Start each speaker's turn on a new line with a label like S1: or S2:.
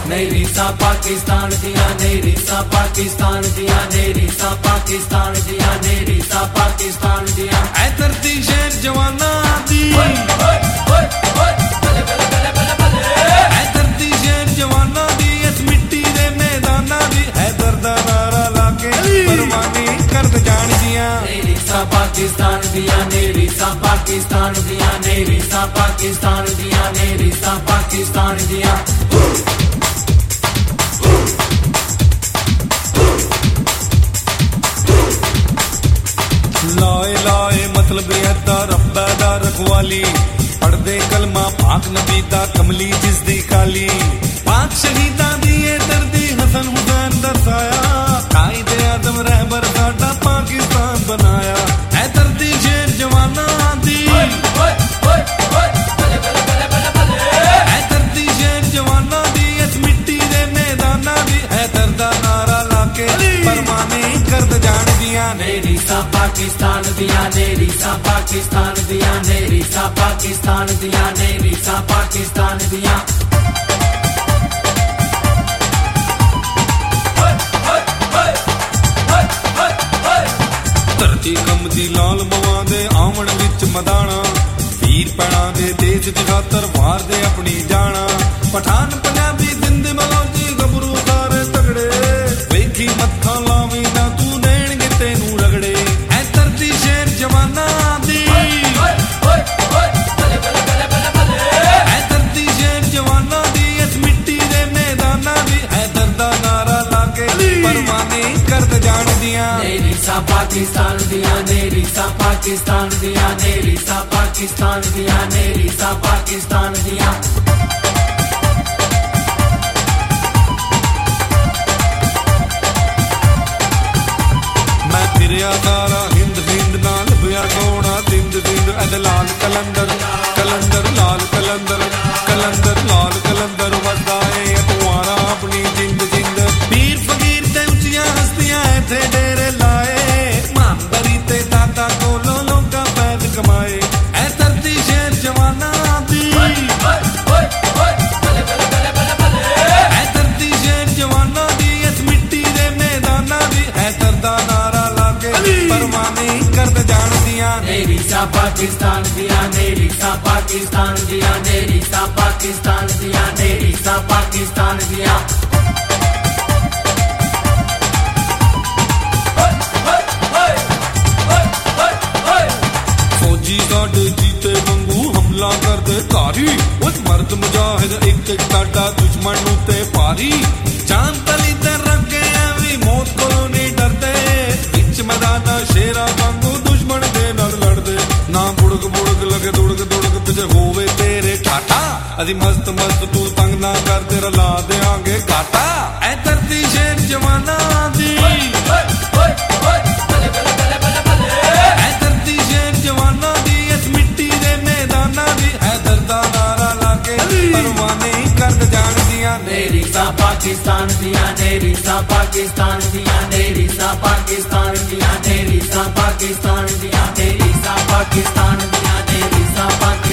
S1: नहीं रीसा पाकिस्तान दिया, नहीं रीसा पाकिस्तान दिया, नहीं रीसा पाकिस्तान दिया, नहीं रीसा पाकिस्तान दिया।
S2: ऐ धरती शेर जवाना दी, ऐ धरती शेर जवाना दी, इस मिट्टी दे मैदाना दी हैदर दा नारा लाके परवानी कर जान दिया।
S1: नहीं रीसा पाकिस्तान दिया, नहीं रीसा पाकिस्तान दिया, नहीं रीसा पाकिस्तान दिया, नहीं रीसा पाकिस्तान दिया।
S2: लाए लाए मतलब ऐदा रब्बा दा रखवाली, पढ़दे कलमा पाक नबी दा कमली जिसदी काली, पाक शहीदां दी दर्दी हसन हुसैन दरसाया, कायदे आज़म रहबर साडा पाकिस्तान बनाया। ऐ धरती शेर जवाना दी, ऐ धरती शेर जवाना दी, इस मिट्टी दे मैदाना दी हैदर दा नारा लाके परवाने कर जान दिया।
S1: नहीं रीसा पाकिस्तान दिया, नहीं रीसा पाकिस्तान दिया, नहीं रीसा पाकिस्तान दिया, नहीं रीसा पाकिस्तान दिया।
S2: धरती कंबदी लाल मवां दे आवण विच मदाना, वीर पैणा दे देश दी खातर वार दे अपनी जाना, पठान पंजाबी जिंद मलौजी गबरू सारे तगड़े, वेखी मत्था लावी ना तू देणगे तेनू रगड़े। ऐ धरती शेर जवाना दी, ऐ धरती शेर जवाना दी, इस मिट्टी दे मैदाना दी हैदर दा नारा लाके परवाने कर जान दिया।
S1: नहीं रीसा पाकिस्तान दिया, नहीं रीसा पाकिस्तान दिया, नहीं रीसा पाकिस्तान दिया, नहीं रीसा पाकिस्तान दिया।
S2: मैं फिरिया सारा हिंद हिंद ना लभया सोना सिंध सिंध, ऐ लाल कलंदर कलंदर लाल कलंदर कलंदर लाल कलंदर, वसदा है तुम्हारा अपनी जिंद जिंद, पीर फकीर ते उचियां हस्तियां इत्थे डेरे लाए, मानदरी ते दादा कोलों लोकां पैद कमाए। ऐ धरती शेर जवाना दी, ऐ धरती शेर जवाना दी, इस मिट्टी दे मैदाना दी हैदर दा नारा लाके परवाने कर जान दिया।
S1: नहीं रीसा पाकिस्तान दिया, नहीं रीसा पाकिस्तान दिया, नहीं रीसा पाकिस्तान दिया, नहीं रीसा पाकिस्तान दिया।
S2: फौजी साडे जीते वांगू हमला करदे कारी, उस मर्द मुजाहिद एक एक साडा दुश्मन नूं ते पारी, जान तली ते रखे एवी मौत कोलों नहीं डरदे, विच मैदाना शेरा वांगू दुश्मन दे नाल लड़दे, ना बुड़क बुड़क लगे दुड़क दुड़क पिछे होवे तेरे ठाठा, असी मस्त मस्त तू तंग ना कर तेरा ला देंगे घाटा। ऐ धरती शेर जवाना दी, ऐ धरती शेर जवाना दी, इस मिट्टी दे मैदाना दी हैदर दा नारा लाके परवाने कर जान दिया।
S1: नहीं रीसा पाकिस्तान दिया, नहीं रीसा पाकिस्तान दिया, नहीं रीसा पाकिस्तान दिया, नहीं रीसा पाकिस्तान दिया, नहीं रीसा पाकिस्तान दिया, नहीं रीसा पाकिस्तान